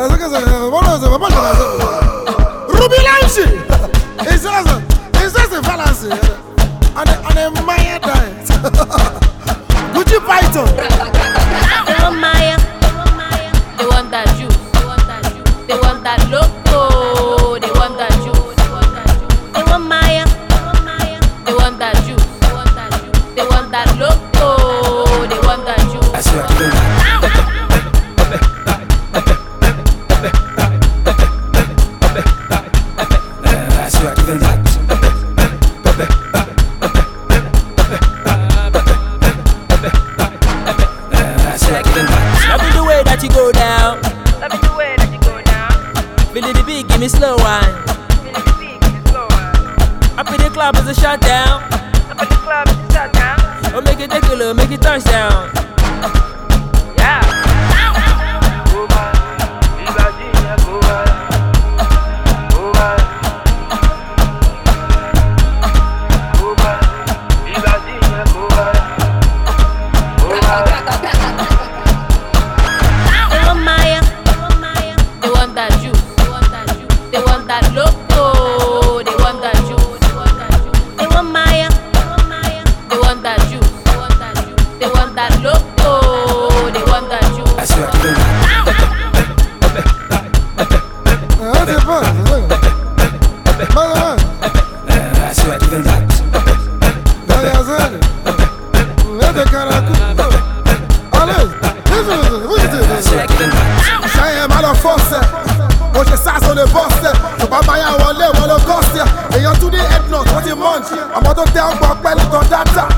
Ruby Lanchi. It's just a fallacy. And a Maya diet. Gucci Python. They want Maya. They want that juice. They want that loco. They want that juice. They want Maya. They want that juice. They want that loco. They want that juice. I swear to God. Loving the way that you go down. Feeling the beat, give me slow wine. Up in the club is a shutdown. Oh, make it take a look, make it touchdown. They want that loco, they want that juice. They want Maya, they want that juice. They want that loco, they want that juice. I swear to Hoje ça sur le boss. Je pas mailler à Wale, Wale Costa. Ayant tout des headlocks, what you munch. I'm out of there, I'm back, ton data.